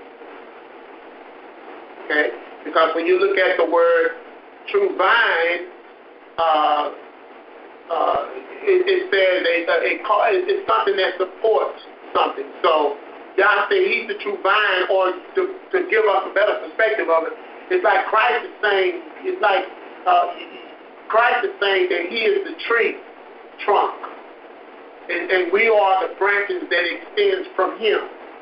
Okay? Because when you look at the word true vine, uh, uh, it, it says a, a, a, it's something that supports something. So Yah said he's the true vine, or to, to give us a better perspective of it, it's like Christ is saying, it's like uh, Christ is saying that he is the tree trunk. And, and we are the branches that extends from him.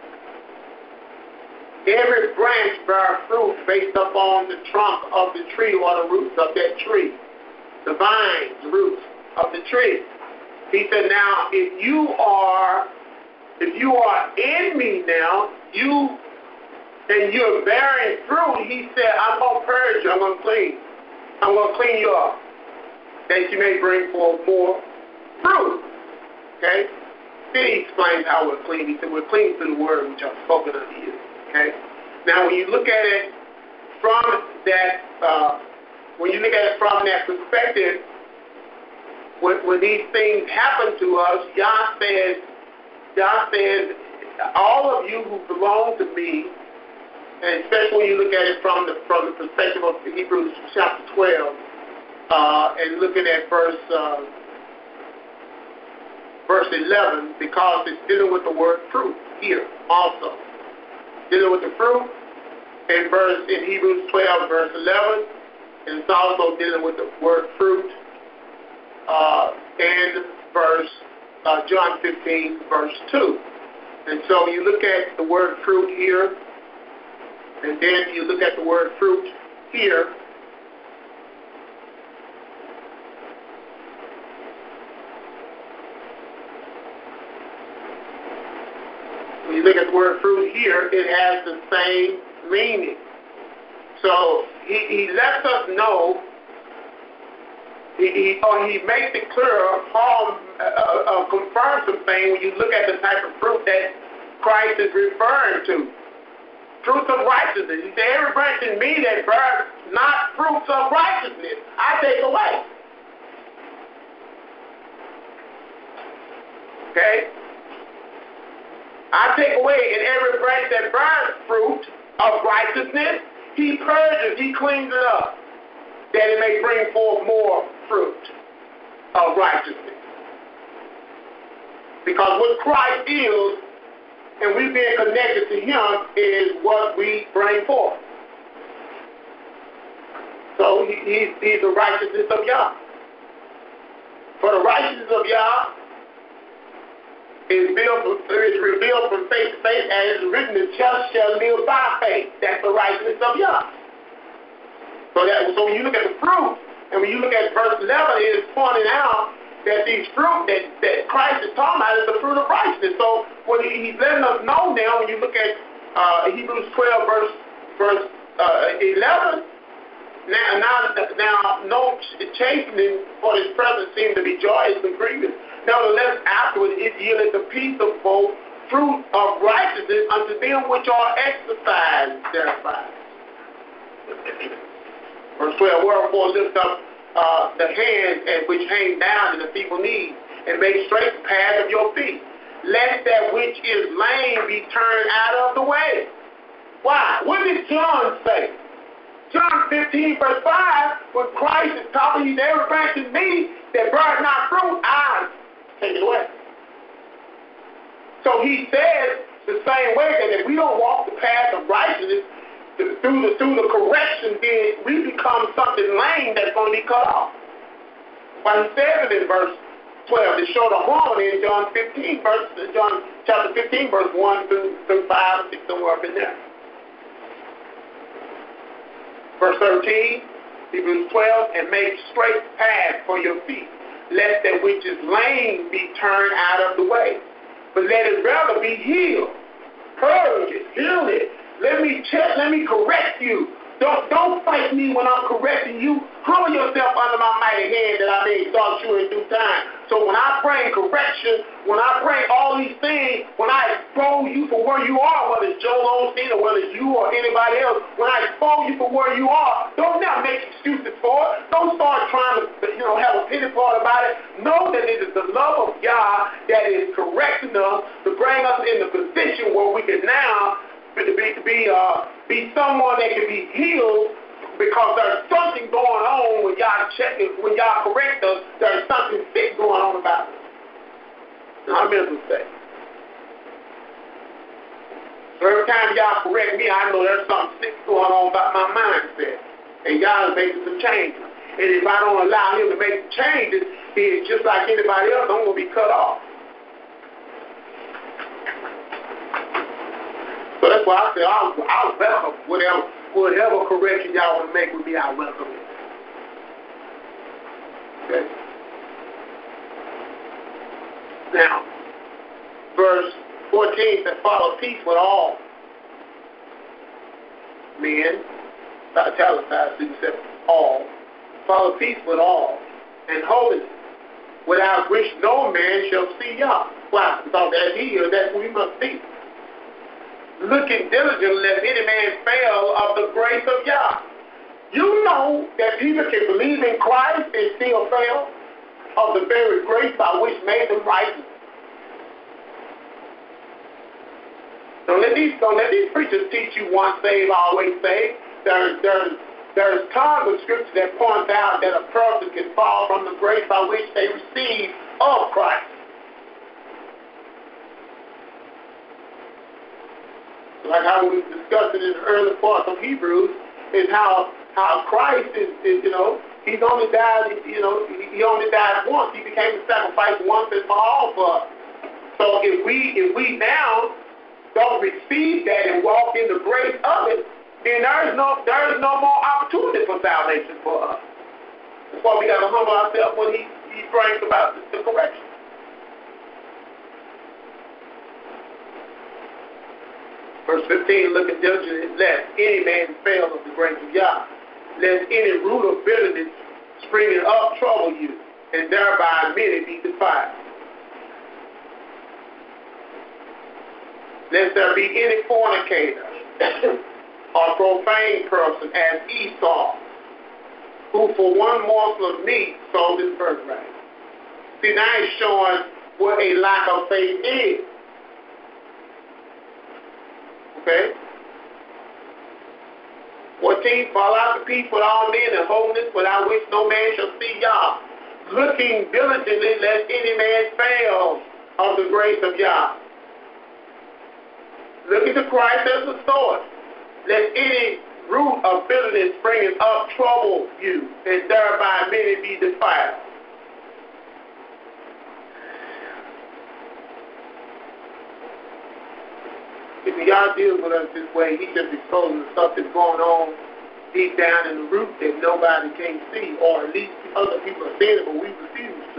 Every branch bears fruit based upon the trunk of the tree or the roots of that tree. The vines, the roots of the tree. He said, now, if you are, if you are in me now, you, and you're bearing fruit, he said, I'm going to purge you, I'm going to clean. I'm going to clean you up, that you may bring forth more fruit. Okay? Then he explains how we're clean. He said, we're clean through the word which I've spoken unto you. Okay? Now, when you look at it from that, uh, when you look at it from that perspective, when, when these things happen to us, Yah says, Yah says, all of you who belong to me, and especially when you look at it from the from the perspective of Hebrews chapter twelve, uh, and looking at verse. Uh, Verse eleven, because it's dealing with the word fruit here also. Dealing with the fruit in verse in Hebrews twelve, verse eleven, and it's also dealing with the word fruit uh, in verse uh, John fifteen, verse two. And so you look at the word fruit here, and then you look at the word fruit here. You look at the word fruit here, it has the same meaning. So he, he lets us know, he, he, or he makes it clear, Paul uh, uh, confirms some things when you look at the type of fruit that Christ is referring to. Fruits of righteousness. He said, every branch in me that bears not fruits of righteousness, I take away. Okay? I take away, in every branch that bears fruit of righteousness, he purges, he cleans it up, that it may bring forth more fruit of righteousness. Because what Christ is, and we being connected to him, is what we bring forth. So he, he's, he's the righteousness of Yah. For the righteousness of Yah is, built, is revealed from faith to faith, as is written, the just shall live by faith. That's the righteousness of Yah. So, that, so when you look at the fruit, and when you look at verse eleven, it is pointing out that these fruit that, that Christ is talking about is the fruit of righteousness. So when he, he's letting us know now, when you look at uh, Hebrews twelve, verse, verse uh, eleven, now, now, now no chastening for this present seems to be joyous and grievous. Nevertheless, afterward it yielded the peaceable fruit of righteousness unto them which are exercised thereby. Verse twelve, wherefore lift up uh, the hands and which hang down in the feeble knees, and make straight the path of your feet, lest that which is lame be turned out of the way. Why? What did John say? John fifteen, verse five, when Christ is talking, he's every branch in me that bears not fruit, I take it away. So he says the same way that if we don't walk the path of righteousness through the through the correction, then we become something lame that's going to be cut off. But he says it in verse twelve to show the harmony in John fifteen, verse John chapter fifteen, verse one through through five, six, somewhere up in there. Verse thirteen, Hebrews twelve, and make straight path for your feet, lest that which is lame be turned out of the way. But let it rather be healed. Purge it, heal it. Let me check, let me correct you. Don't don't fight me when I'm correcting you. Humble yourself under my mighty hand that I may exalt you in due time. So when I bring correction, when I bring all these things, when I expose you for where you are, whether it's Joel Osteen or whether it's you or anybody else, when I expose you for where you are, don't now make excuses for it. Don't start trying to, you know, have a pity party about it. Know that it is the love of God that is correcting us to bring us in the position where we can now to be to be uh be someone that can be healed, because there's something going on when y'all check it, when y'all correct us, there's something sick going on about us. And I meant to say. So every time y'all correct me, I know there's something sick going on about my mindset. And y'all are making some changes. And if I don't allow him to make some changes, then just like anybody else, I'm gonna be cut off. So that's why I say I'll, I'll welcome whatever, whatever correction y'all want to make with me, I'll welcome it. Okay. Now, verse fourteen says, follow peace with all men, italicized, you said all. Follow peace with all, and holiness, without which no man shall see Yah. Why? Because as he is, that's who he must be. Looking diligently lest any man fail of the grace of Yah. You know that people can believe in Christ and still fail of the very grace by which made them righteous. Don't let these don't let these preachers teach you once saved, always saved. There's there's there's tons of scripture that points out that a person can fall from the grace by which they receive of Christ. Like how we discussed it in the early parts of Hebrews, is how how Christ is, is, you know, he's only died, you know, he only died once. He became the sacrifice once and for all for us. So if we if we now don't receive that and walk in the grace of it, then there is no there is no more opportunity for salvation for us. That's why we got to humble ourselves when he, he brings about the, the correction. Verse fifteen, looking diligently, lest any man fail of the grace of Yah, lest any root of bitterness springing up trouble you, and thereby many be defiled. Lest there be any fornicator or profane person as Esau, who for one morsel of meat sold his birthright. See, now it's showing what a lack of faith is. Okay? fourteen, follow out the peace with all men and holiness, without which no man shall see Yah. Looking diligently lest any man fail of the grace of Yah. Looking to Christ as the source, lest any root of bitterness springing up trouble you, and thereby many be defiled. If Yah deals with us this way, he just exposing the stuff that's going on deep down in the root that nobody can see, or at least other people are seeing it, but we refuse to.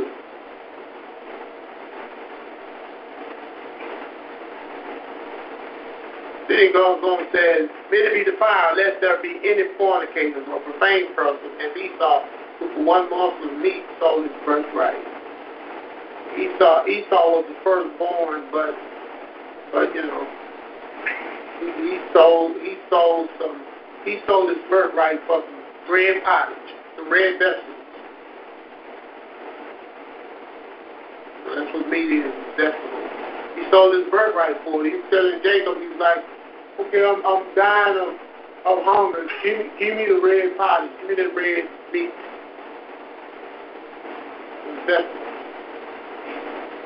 Then he goes on and says, many be defiled, lest there be any fornicators or profane persons, and Esau, who for one morsel of meat sold his birthright. Esau, Esau was the firstborn, but, but you know, he, he sold, he sold some, he sold his birthright for some red pottage, some red vegetables. That's what meat is, vegetables. He sold his birthright for it. He was telling Jacob, he was like, okay, I'm, I'm dying of, of hunger. Give me, give me the red pottage. Give me the red meat.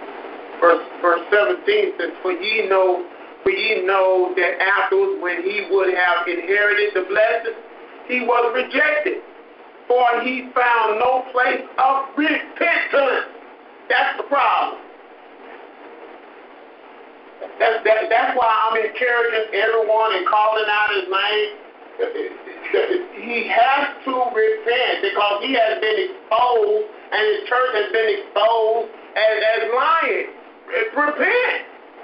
Verse, verse seventeen says, For ye know, for ye know that afterwards, when he would have inherited the blessing, he was rejected, for he found no place of repentance. That's the problem. That's, that, that's why I'm encouraging everyone and calling out his name. He has to repent because he has been exposed and his church has been exposed as, as lying. Repent.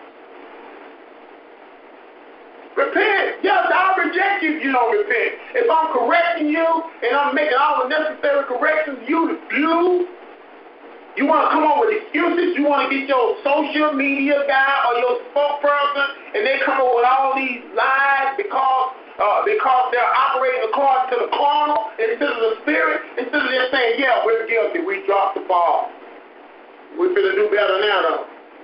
Repent. Yes, I'll reject you if you don't repent. If I'm correcting you and I'm making all the necessary corrections, you you you want to come up with excuses. You want to get your social media guy or your spokesperson, and they come up with all these lies because uh, because they're operating according to the carnal instead of the spirit. Instead of just saying, yeah, we're guilty, we dropped the ball. We're going to do better now, though.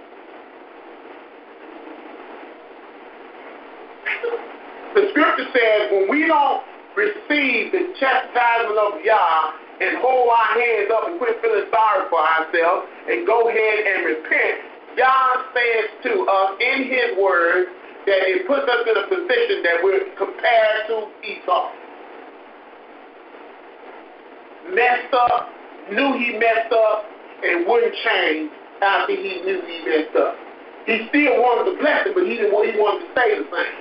The scripture says when we don't receive the chastisement of Yah and hold our hands up and quit feeling sorry for ourselves and go ahead and repent, Yah says to us in his word that it puts us in a position that we're compared to Esau. Messed up, knew he messed up, and wouldn't change after he knew he messed up. He still wanted the blessing, but he didn't want, he wanted to stay the same.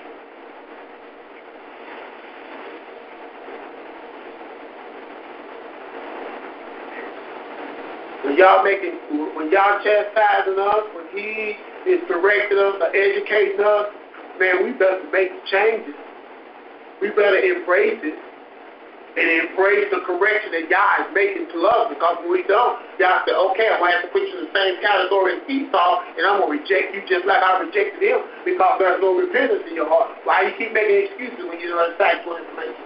When y'all making, when y'all chastising us, when he is correcting us or educating us, man, we better make changes. We better embrace it and embrace the correction that Yah is making to us, because when we don't, Yah said, okay, I'm going to have to put you in the same category as Esau, and I'm going to reject you just like I rejected him, because there's no repentance in your heart. Why you keep making excuses when you don't have factual information?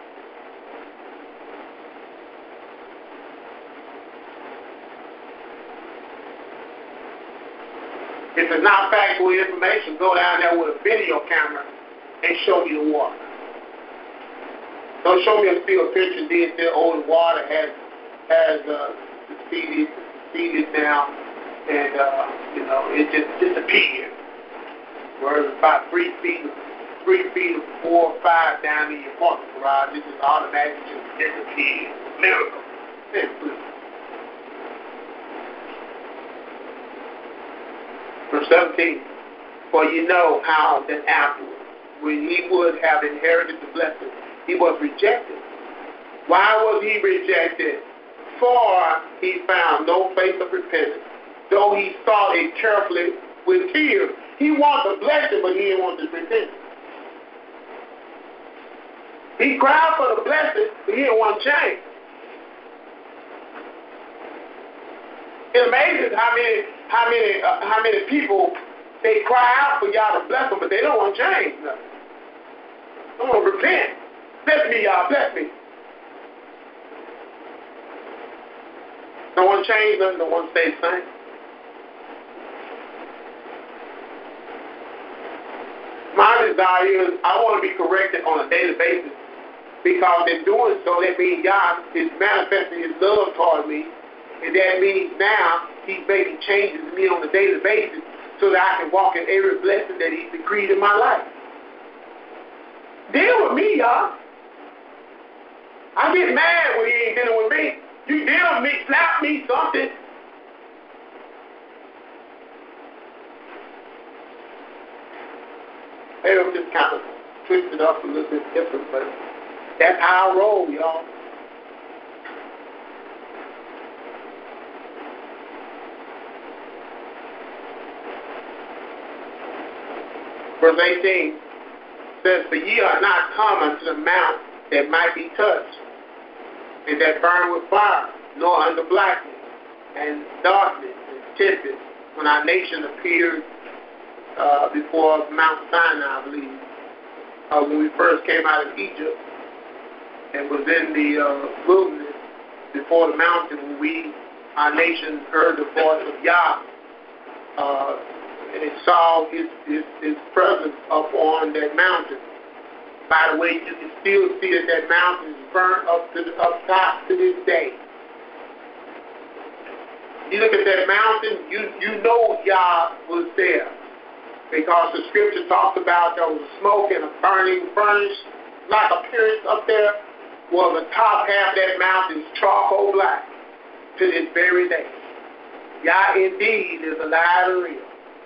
If it's not factual information, go down there with a video camera and show me the water. Don't show me a still picture, then the old water has has uh, receded, receded now, and uh, you know it just disappeared. Whereas about three feet, three feet or four or five down in your parking garage, it just automatically just disappeared. Miracle. Miracle. Verse seventeen, for you know how that afterwards, when he would have inherited the blessing, he was rejected. Why was he rejected? For he found no place of repentance, though he sought it carefully with tears. He wanted the blessing, but he didn't want the repentance. He cried for the blessing, but he didn't want change. It amazes how many, how many, uh, how many people they cry out for y'all to bless them, but they don't want to change nothing. They don't want to repent. Bless me, y'all. Bless me. Don't want to change nothing. Don't want to stay the same. My desire is I want to be corrected on a daily basis, because in doing so, that means God is manifesting His love toward me. And that means now he's making changes to me on a daily basis so that I can walk in every blessing that he's decreed in my life. Deal with me, y'all. I get mad when he ain't dealing with me. You deal with me, slap me, something. Maybe I'm just kind of twisted up a little bit different, but that's how I roll, y'all. Verse eighteen says, for ye are not come unto the mount that might be touched, and that burn with fire, nor unto blackness, and darkness, and tempest, when our nation appeared uh, before Mount Sinai, I believe, uh, when we first came out of Egypt, and was in the uh, wilderness before the mountain, when we, our nation, heard the voice of Yah, uh, and saw his, his, his presence up on that mountain. By the way, you can still see that that mountain is burnt up to the up top to this day. You look at that mountain, you, you know Yah was there. Because the scripture talks about there was smoke and a burning furnace, like appearance up there. Well, the top half of that mountain is charcoal black to this very day. Yah indeed is alive and real.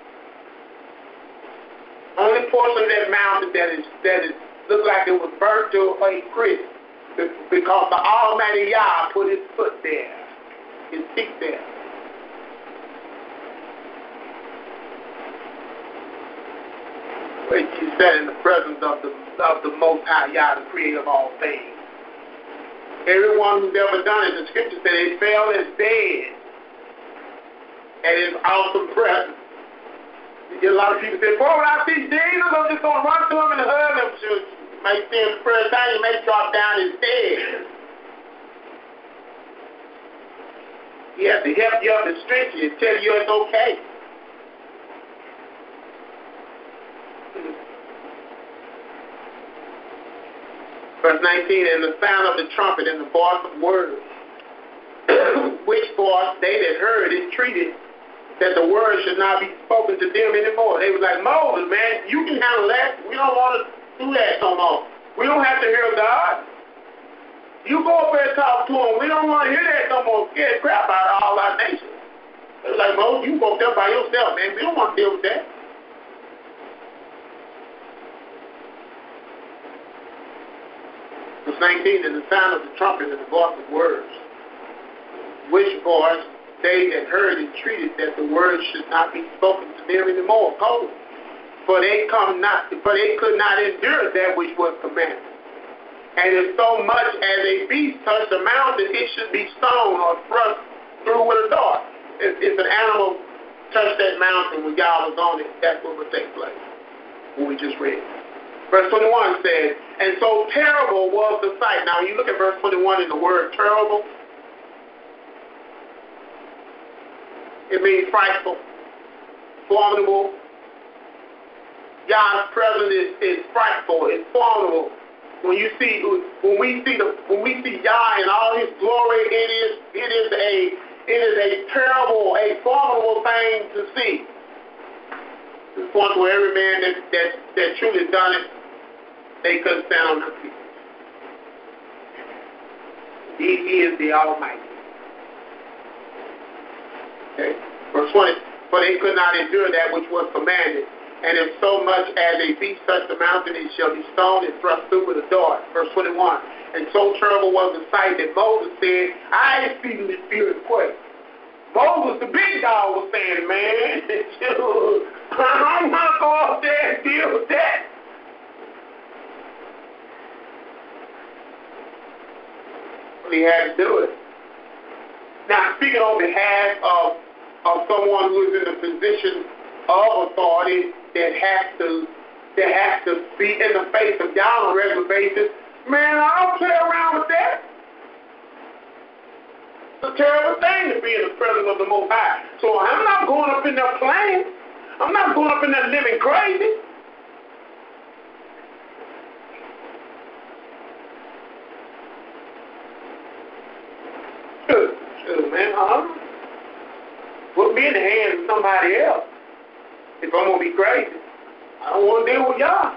Only portion of that mountain that is that is look like it was burnt to a crisp, because the Almighty Yah put his foot there, his feet there. Where he sat in the presence of the of the Most High Yah, the Creator of all things. Everyone who's ever done it, the scripture said they fell as dead at his awesome presence. You get a lot of people say, boy, when I see Jesus, I'm just going to run to him and hug him. You may see him the first time, you may drop down his dead. He has to help you up and strengthen you and tell you it's okay. Verse nineteen, and the sound of the trumpet and the voice of words, which voice they that heard entreated that the word should not be spoken to them anymore. They was like, Moses, man, you can handle that. We don't want to do that no more. We don't have to hear God. You go up there and talk to him. We don't want to hear that no more. Scared crap out of all our nations. They was like, Moses, you go up there by yourself, man. We don't want to deal with that. Verse nineteen, and the sound of the trumpet and the voice of words, which voice they that heard entreated that the word should not be spoken to them anymore. Cold. For they come not, for they could not endure that which was commanded. And if so much as a beast touched the mountain, it should be stoned or thrust through with a dart. If, if an animal touched that mountain when God was on it, that's what would take place. What we just read. Verse twenty-one says, and so terrible was the sight. Now, when you look at verse twenty-one in the word terrible, it means frightful, formidable. God's presence is, is frightful, it's formidable. When you see, when we see the, when we see Yah in all His glory, it is, it is a, it is a terrible, a formidable thing to see. To the point where every man that that, that truly done it, they couldn't stand on their feet. He is the Almighty. Okay. Verse twenty, for they could not endure that which was commanded. And if so much as a beast touch the mountain, it shall be stoned and thrust through with a dart. Verse twenty-one, and so terrible was the sight that Moses said, I exceedingly fear and quake. Moses, the big dog, was saying, man, I'm going to go up there and deal with that. He had to do it. Now, speaking on behalf of, of someone who is in a position of authority that has to that has to be in the face of God on a regular basis, man, I don't play around with that. It's a terrible thing to be in the presence of the Most High. So I'm not going up in there playing. I'm not going up in there living crazy. Man, uh-huh. Put me in the hands of somebody else if I'm going to be crazy. I don't want to deal with y'all.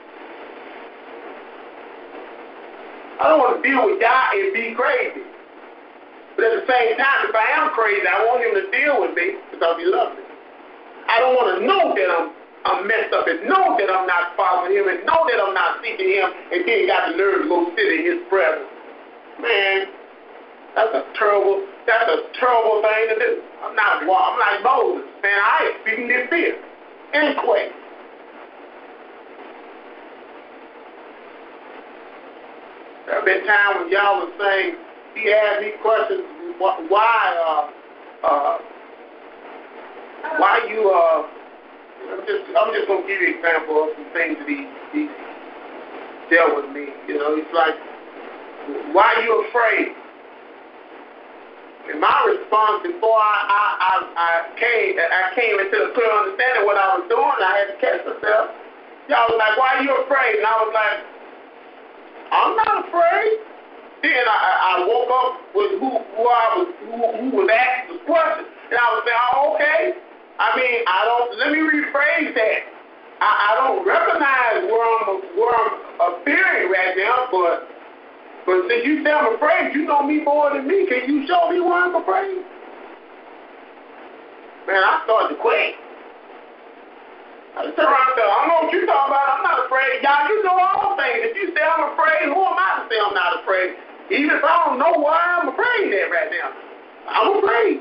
I don't want to deal with y'all and be crazy. But at the same time, if I am crazy, I want him to deal with me because he loves me. I don't want to know that I'm, I'm messed up and know that I'm not following him and know that I'm not seeking him and then got the nerve to go sit in his presence. Man, That's a terrible, that's a terrible thing to do. I'm not, I'm like Moses, man, I exceedingly fear and quake. There have been times when y'all was saying, he asked me questions, why, uh, uh, why you, uh, I'm just, I'm just going to give you an example of some things that he, he dealt with me. You know, he's like, why are you afraid? And my response before I, I, I, I came I came into the clear understanding of what I was doing, I had to catch myself. Y'all was like, why are you afraid? And I was like, I'm not afraid. Then I, I woke up with who, who I was who, who was asking the question. And I would say, oh, okay. I mean, I don't, let me rephrase that. I, I don't recognize where I'm, where I'm appearing right now, but, but since you say I'm afraid, you know me more than me. Can you show me where I'm afraid? Man, I started to quake. I just turn around and say, I don't know what you're talking about. I'm not afraid. Y'all, you know all things. If you say I'm afraid, who am I to say I'm not afraid? Even if I don't know why I'm afraid at right now. I'm afraid.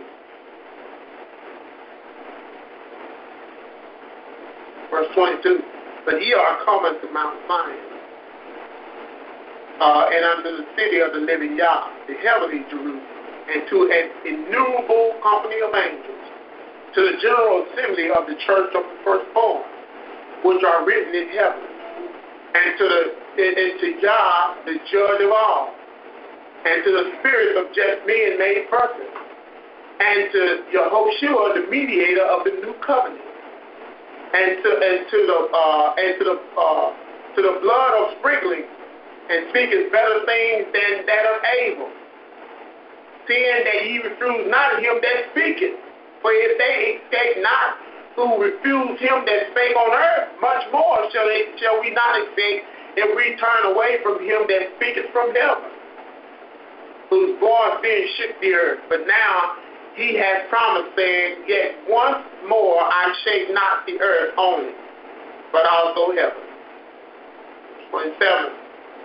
Verse twenty-two. But ye are coming to Mount Zion, uh, and unto the city of the living Yah, the heavenly Jerusalem, and to an innumerable company of angels, to the general assembly of the church of the firstborn, which are written in heaven, and to the and to Yah, the judge of all, and to the spirits of just men made perfect, and to Yehoshua, the mediator of the new covenant, and to and to the uh, and to the uh, to the blood of sprinkling, and speaketh better things than that of Abel, seeing that ye refuse not him that speaketh. For if they escape not who refuse him that spake on earth, much more shall they shall we not escape if we turn away from him that speaketh from heaven, whose voice then shook the earth. But now he has promised, saying, yet once more I shake not the earth only, but also heaven. twenty-seven.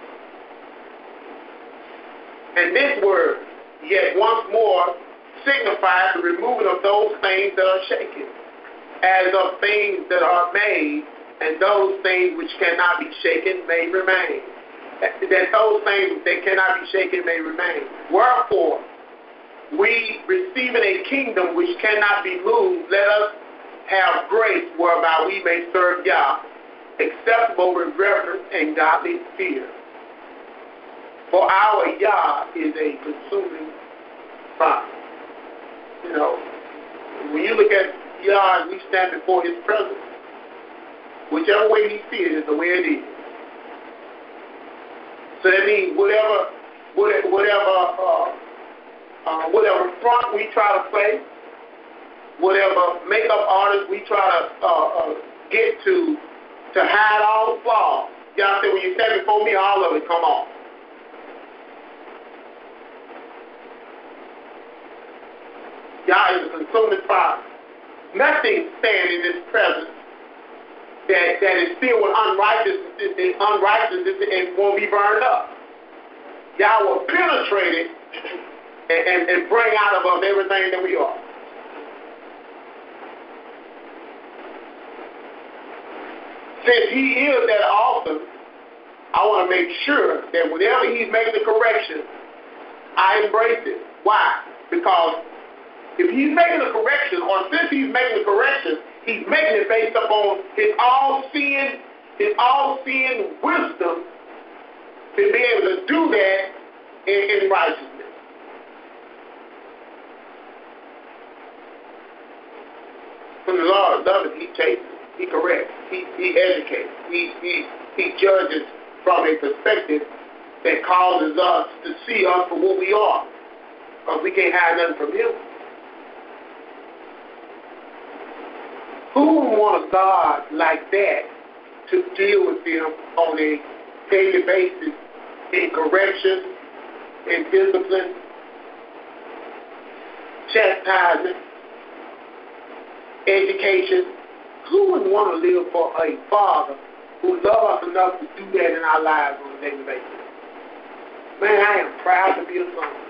And this word, yet once more, signifies the removing of those things that are shaken, as of things that are made, and those things which cannot be shaken may remain. That those things that cannot be shaken may remain. Wherefore, we receiving a kingdom which cannot be moved, let us have grace whereby we may serve Yah, acceptable with reverence and godly fear. For our Yah is a consuming fire. You know, when you look at Yah, we stand before his presence. Whichever way he sees it is the way it is. So that means whatever, whatever, uh, uh, whatever front we try to play, whatever makeup artist we try to uh, uh, get to, to hide all the flaws. Y'all say when you stand before me, all of it come off. Yah is a consuming fire. Nothing stands in his presence that, that is filled with unrighteousness and unrighteousness and won't be burned up. Yah will penetrate it and, and, and bring out of us everything that we are. Since he is that awesome, I want to make sure that whenever he's making the correction, I embrace it. Why? Because if he's making a correction, or since he's making a correction, he's making it based upon his all-seeing, his all-seeing wisdom to be able to do that in, in righteousness. When the Lord loves it, he takes it, he corrects, he, he educates, he, he, he judges from a perspective that causes us to see us for what we are, because we can't hide nothing from him. Who would want a God like that to deal with them on a daily basis in correction, in discipline, chastisement, education? Who would want to live for a Father who loves us enough to do that in our lives on a daily basis? Man, I am proud to be a son.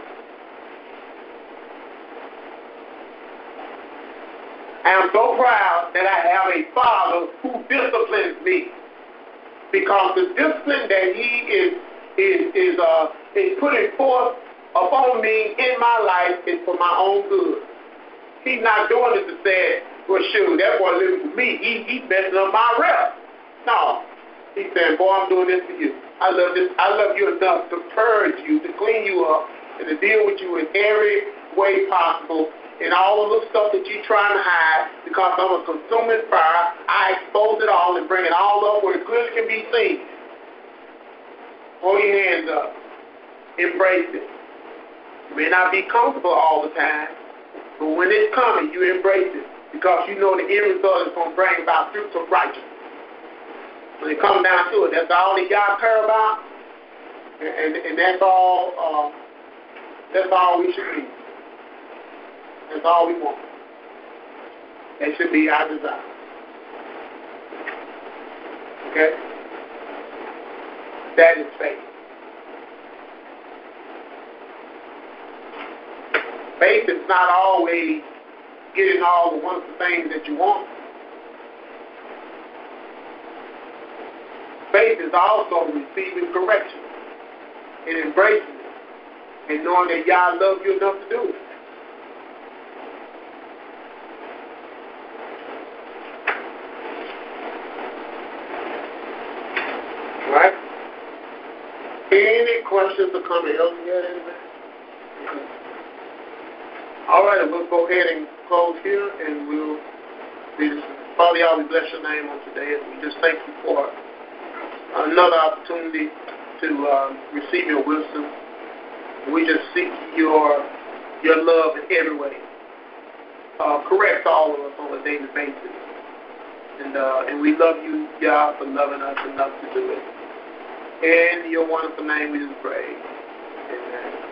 I am so proud that I have a Father who disciplines me, because the discipline that he is is is uh is putting forth upon me in my life is for my own good. He's not doing it to say, well, shoot, that boy living for me. He he's messing up my rep. No, he's saying, boy, I'm doing this for you. I love this. I love you enough to purge you, to clean you up, and to deal with you in every way possible. And all of the stuff that you're trying to hide, because I'm a consuming fire, I expose it all and bring it all up where it clearly can be seen. Hold your hands up. Embrace it. You may not be comfortable all the time, But when it's coming, you embrace it because you know the end result is going to bring about fruits of righteousness. When it comes down to it, that's all that y'all care about, and, and, and that's all. Uh, that's all we should be. That's all we want. That should be our desire. Okay? That is faith. Faith is not always getting all the wonderful things that you want. Faith is also receiving correction and embracing it and knowing that God loves you enough to do it. Right? Any questions or comments? Else you got anything? Okay. All right, we'll go ahead and close here, and we'll be, Father, y'all, we bless your name on today, and we just thank you for another opportunity to uh, receive your wisdom. We just seek your your love in every way. Uh, correct all of us on a daily basis. And uh, and we love you, God, for loving us enough to do it. In your wonderful name we just pray. Amen.